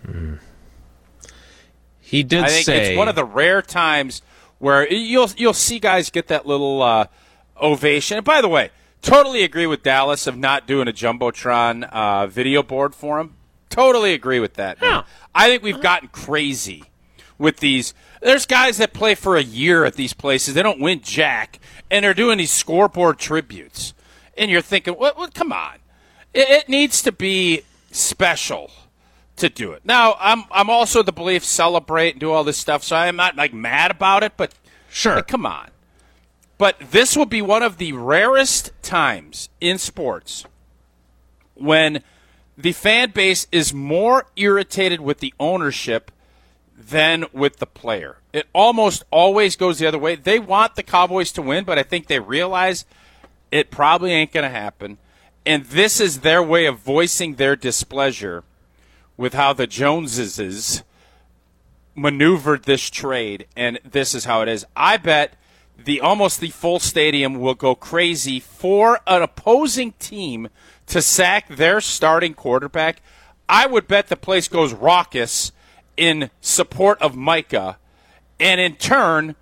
He did I think say it's one of the rare times where you'll see guys get that little ovation. And by the way, totally agree with Dallas of not doing a Jumbotron video board for him. Totally agree with that. Man. Yeah. I think we've gotten crazy with these. There's guys that play for a year at these places. They don't win jack, and they're doing these scoreboard tributes. And you're thinking, what? Come on. It needs to be special to do it. Now, I'm also the belief celebrate and do all this stuff, so I'm not mad about it, but sure. Come on. But this will be one of the rarest times in sports when the fan base is more irritated with the ownership than with the player. It almost always goes the other way. They want the Cowboys to win, but I think they realize it probably ain't going to happen. And this is their way of voicing their displeasure with how the Joneses maneuvered this trade, and this is how it is. I bet almost the full stadium will go crazy for an opposing team to sack their starting quarterback. I would bet the place goes raucous in support of Micah, and in turn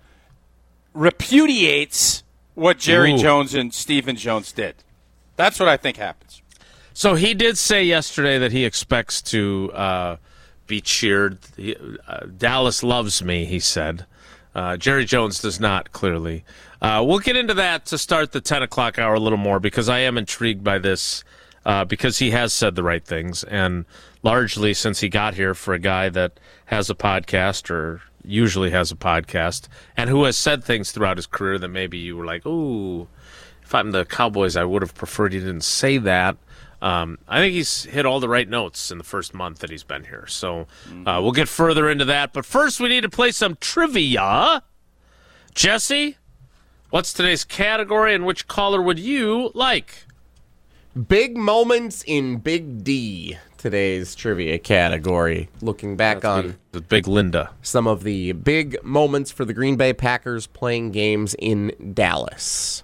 repudiates what Jerry Jones and Stephen Jones did. That's what I think happens. So he did say yesterday that he expects to be cheered. Dallas loves me, he said. Jerry Jones does not, clearly. We'll get into that to start the 10 o'clock hour a little more because I am intrigued by this because he has said the right things. And largely since he got here for a guy that has a podcast or usually has a podcast and who has said things throughout his career that maybe you were like, ooh, if I'm the Cowboys, I would have preferred he didn't say that. I think he's hit all the right notes in the first month that he's been here. So we'll get further into that. But first, we need to play some trivia. Jesse, what's today's category and which caller would you like? Big moments in Big D, today's trivia category. Looking back on the Big Linda. Some of the big moments for the Green Bay Packers playing games in Dallas.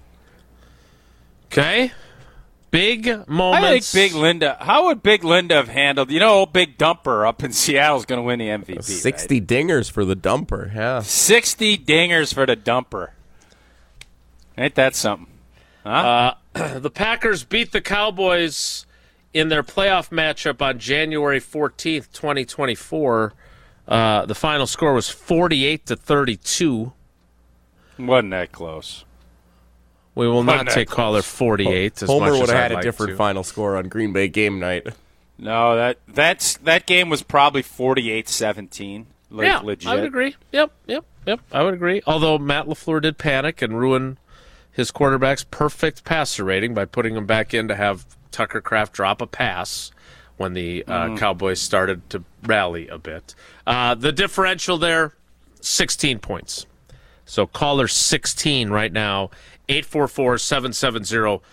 Okay. Big moments. I think Big Linda. How would Big Linda have handled? Old Big Dumper up in Seattle is going to win the MVP. 60 dingers for the dumper. Yeah. 60 dingers for the dumper. Ain't that something? Huh? The Packers beat the Cowboys in their playoff matchup on January 14th, 2024. The final score was 48-32. Wasn't that close? We will not that take close. caller 48 as Homer much would as have I'd had a like different to. final score on Green Bay game night. No, that game was probably 48-17. Yeah, Legit. I would agree. Yep, I would agree. Although Matt LaFleur did panic and ruin his quarterback's perfect passer rating by putting him back in to have Tucker Kraft drop a pass when the Cowboys started to rally a bit. The differential there, 16 points. So caller 16 right now, 844-770-3776,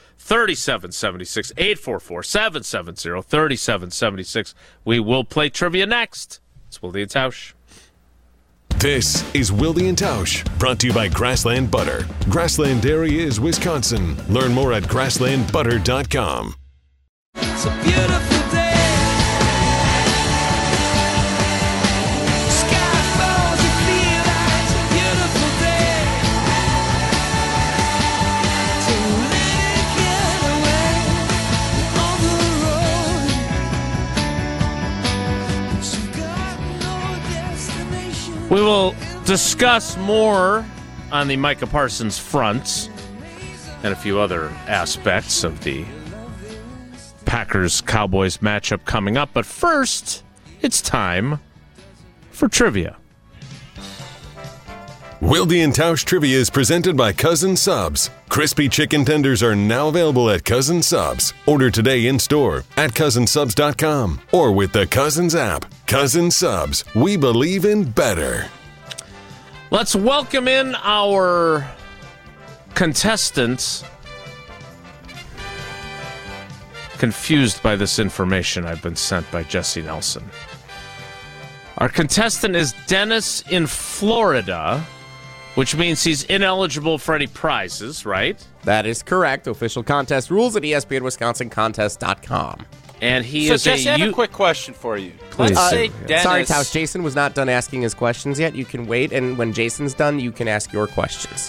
844-770-3776. We will play trivia next. It's Willie and Tausch. This is Wildy and Tausch, brought to you by Grassland Butter. Grassland Dairy is Wisconsin. Learn more at grasslandbutter.com. It's a beautiful day. Sky falls, you feel like it's a beautiful day. To let it get away on the road. But you've got no destination. We will discuss more on the Micah Parsons front and a few other aspects of the Packers-Cowboys matchup coming up. But first, it's time for trivia. Wildy and Tausch Trivia is presented by Cousin Subs. Crispy chicken tenders are now available at Cousin Subs. Order today in store at cousinsubs.com or with the Cousins app. Cousin Subs, we believe in better. Let's welcome in our contestants. Confused by this information I've been sent by Jesse Nelson. Our contestant is Dennis in Florida, which means he's ineligible for any prizes, right? That is correct. Official contest rules at ESPNWisconsinContest.com. And he So, is Jesse, I have a a quick question for you. Please Let's do. say Dennis. Sorry, Tausch. Jason was not done asking his questions yet. You can wait, and when Jason's done, you can ask your questions.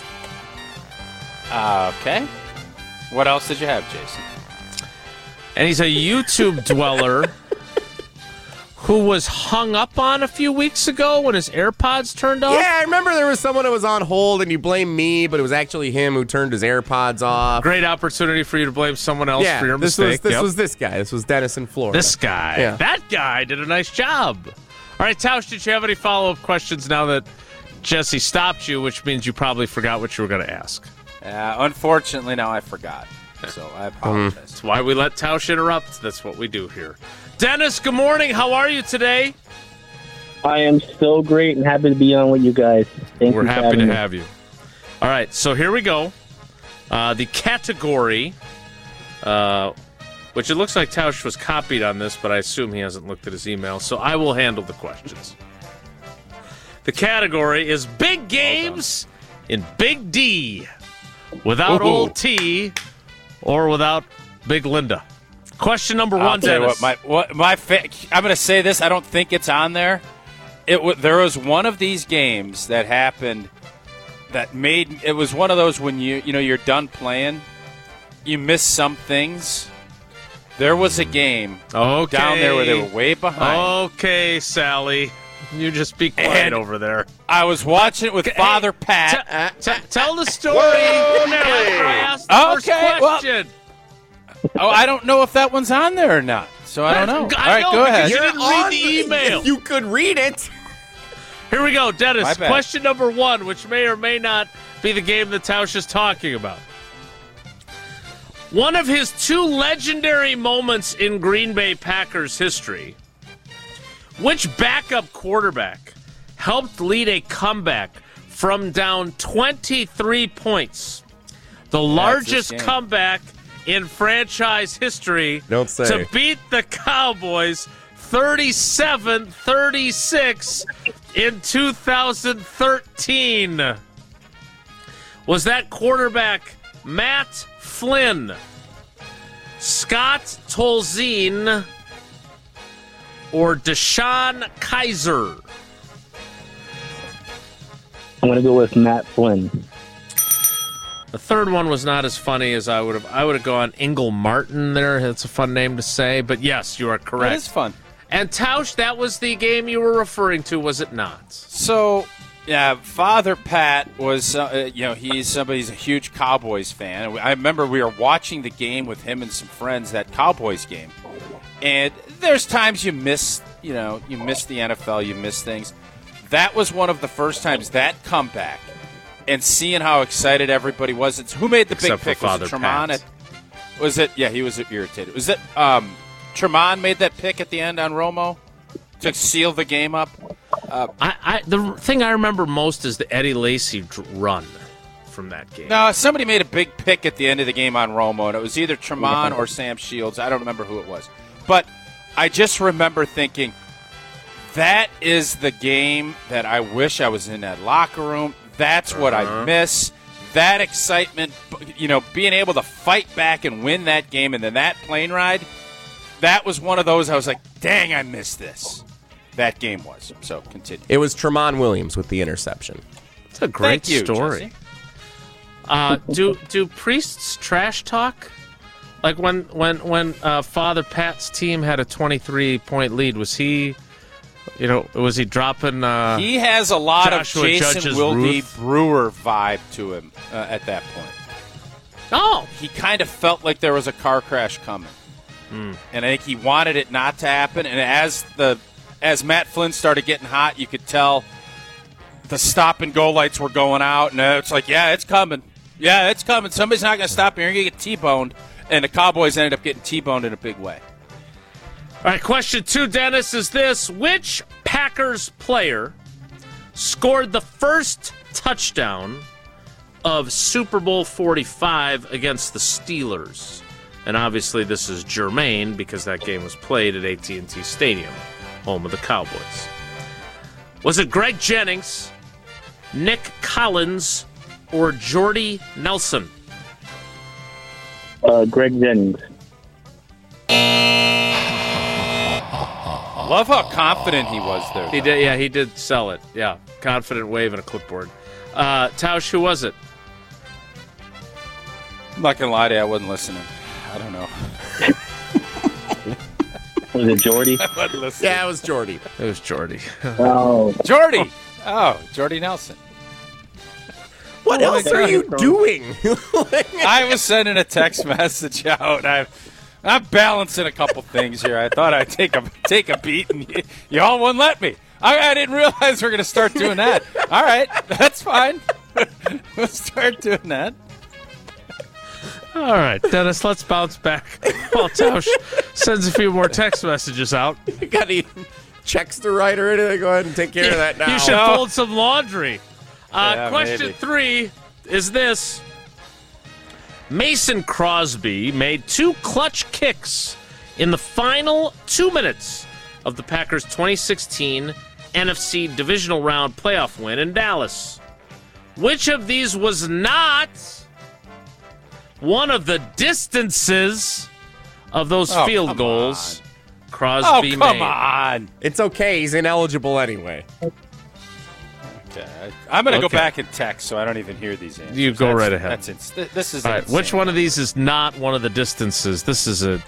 Okay. What else did you have, Jason? And he's a YouTube dweller who was hung up on a few weeks ago when his AirPods turned off. Yeah, I remember there was someone who was on hold, and you blamed me, but it was actually him who turned his AirPods off. Great opportunity for you to blame someone else Yeah, for your this mistake. was this guy. This was Dennis in Florida. This guy. Yeah. That guy did a nice job. All right, Tausch, did you have any follow-up questions now that Jesse stopped you, which means you probably forgot what you were going to ask? Unfortunately, now I forgot. So I apologize. That's why we let Tausch interrupt. That's what we do here. Dennis, good morning. How are you today? I am so great and happy to be on with you guys. Thank We're you for happy having to me. have you. All right, so here we go. The category, which it looks like Tausch was copied on this, but I assume he hasn't looked at his email, so I will handle the questions. The category is big games in Big D, without old T or without Big Linda. Question number one, I'll tell you Dennis. I'm going to say this. I don't think it's on there. There was one of these games that happened that made it was one of those when you're done playing, you miss some things. There was a game down there where they were way behind. Okay, Sally. You just be quiet And over there. I was watching it with Father Pat. Tell the story after I asked the first question. I don't know if that one's on there or not, so I don't know. All right, go ahead. You didn't read the email. If you could read it. Here we go, Dennis. My bad. Question number one, which may or may not be the game that Tausch is talking about. One of his two legendary moments in Green Bay Packers history. Which backup quarterback helped lead a comeback from down 23 points? The largest game. comeback in franchise history Don't say. to beat the Cowboys 37-36 in 2013. Was that quarterback Matt Flynn, Scott Tolzien, or Deshaun Kaiser? I'm going to go with Matt Flynn. The third one was not as funny as I would have. I would have gone Ingle Martin there. That's a fun name to say. But yes, you are correct. That is fun. And Tausch, that was the game you were referring to, was it not? So, yeah, Father Pat was, he's a huge Cowboys fan. I remember we were watching the game with him and some friends, that Cowboys game. And there's times you miss the NFL, you miss things. That was one of the first times that comeback. And seeing how excited everybody was. It's who made the big Except for pick? Was Father it Tremont? Pat. Was it? Yeah, he was irritated. Was it Tremont made that pick at the end on Romo to seal the game up? The thing I remember most is the Eddie Lacy run from that game. No, somebody made a big pick at the end of the game on Romo, and it was either Tremont or Sam Shields. I don't remember who it was. But I just remember thinking, that is the game that I wish I was in that locker room. That's what I miss. That excitement, being able to fight back and win that game, and then that plane ride, that was one of those I was like, dang, I missed this. That game was. So, continue. It was Tremont Williams with the interception. It's a great Thank you, story. Jesse. Do priests trash talk? Like when Father Pat's team had a 23-point lead, was he dropping? He has a lot Joshua of Jason Judge's Wilde roof? Brewer vibe to him at that point. Oh, He kind of felt like there was a car crash coming, and I think he wanted it not to happen. And as Matt Flynn started getting hot, you could tell the stop and go lights were going out, and it's like, yeah, it's coming. Yeah, it's coming. Somebody's not going to stop here. You're going to get T-boned. And the Cowboys ended up getting T-boned in a big way. all right. Question 2, Dennis, is this: which Packers player scored the first touchdown of Super Bowl 45 against the Steelers? And obviously, this is germane because that game was played at AT&T Stadium, home of the Cowboys. Was it Greg Jennings, Nick Collins, or Jordy Nelson? Greg Jennings. Love how confident he was there. He did, yeah, he did sell it. Yeah, confident wave and a clipboard. Tausch, who was it? I'm not going to lie to you, I wasn't listening. I don't know. Was it Jordy? I wasn't listening. Yeah, it was Jordy. It was Jordy. Oh, Jordy. Oh, Jordy Nelson. What else are you doing? I was sending a text message out. I'm balancing a couple things here. I thought I'd take a beat, and you all wouldn't let me. I didn't realize we were going to start doing that. All right, that's fine. We'll start doing that. All right, Dennis, let's bounce back while Tausch sends a few more text messages out. You got any checks to write or anything? Go ahead and take care of that now. You should fold some laundry. Yeah, Question maybe. 3 is this. Mason Crosby made 2 clutch kicks in the final 2 minutes of the Packers' 2016 NFC Divisional Round playoff win in Dallas. Which of these was not one of the distances of those field come goals Oh, Crosby come made? on. It's okay. He's ineligible anyway. Okay. I'm going to go Okay. back and text so I don't even hear these answers. You go right ahead. This is All right, insane. which one of these is not one of the distances? This is a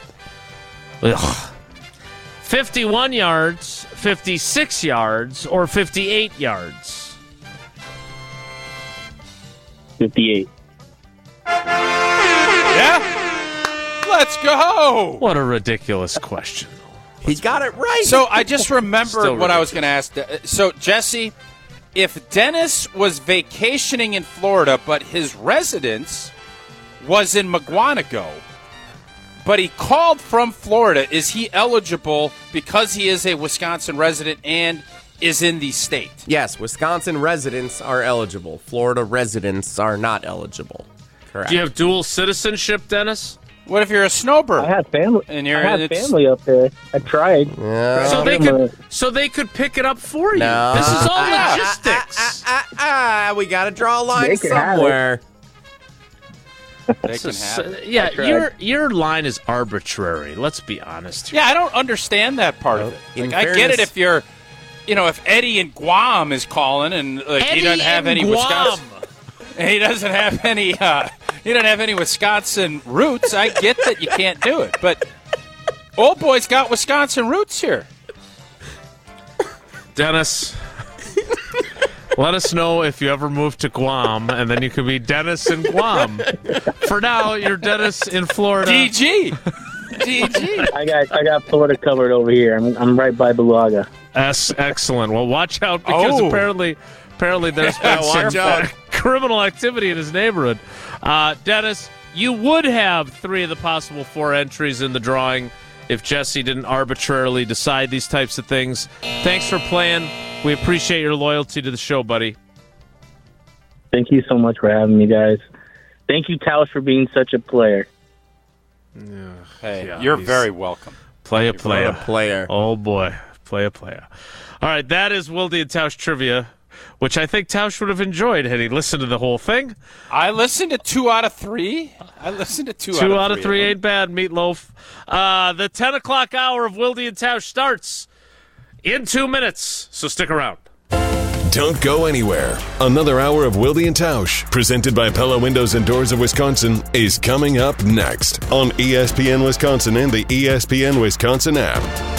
51 yards, 56 yards, or 58 yards? 58. Yeah? Let's go. What a ridiculous question. He got it right. So I just remembered Still what I was going to ask. So, Jesse, if Dennis was vacationing in Florida, but his residence was in McGuanago, but he called from Florida, is he eligible because he is a Wisconsin resident and is in the state? yes, Wisconsin residents are eligible. Florida residents are not eligible. Correct. Do you have dual citizenship, Dennis? What if you're a snowbird? I have family. And I you're- have it's- family up there. I tried. So they could pick it up for you. No. This is all logistics. We got to draw a line They can have it. somewhere. They can have it. Yeah, tried. your line is arbitrary. Let's be honest here. Yeah, I don't understand that part of it. In Like, I get fairness- it if you're, if Eddie in Guam is calling and he doesn't have any Guam. Wisconsin. And he doesn't have any. He doesn't have any Wisconsin roots. I get that you can't do it, but old boy's got Wisconsin roots here. Dennis, let us know if you ever move to Guam, and then you could be Dennis in Guam. For now, you're Dennis in Florida. DG. I got Florida covered over here. I'm right by Beluga. Excellent. Well, watch out because apparently there's been some criminal activity in his neighborhood. Dennis, you would have 3 of the possible 4 entries in the drawing if Jesse didn't arbitrarily decide these types of things. Thanks for playing. We appreciate your loyalty to the show, buddy. Thank you so much for having me, guys. Thank you, Tausch, for being such a player. Hey, Yeah, you're he's- very welcome. Play a What player. a player. Oh, boy. Play a player. All right, that is Wilde and Tausch trivia, which I think Tausch would have enjoyed had he listened to the whole thing. I listened to 2 out of 3. I listened to 2 out of 3. 2 out of 3 them. ain't bad, Meatloaf. The 10 o'clock hour of Wilde and Tausch starts in 2 minutes, so stick around. Don't go anywhere. Another hour of Wilde and Tausch, presented by Pella Windows and Doors of Wisconsin, is coming up next on ESPN Wisconsin and the ESPN Wisconsin app.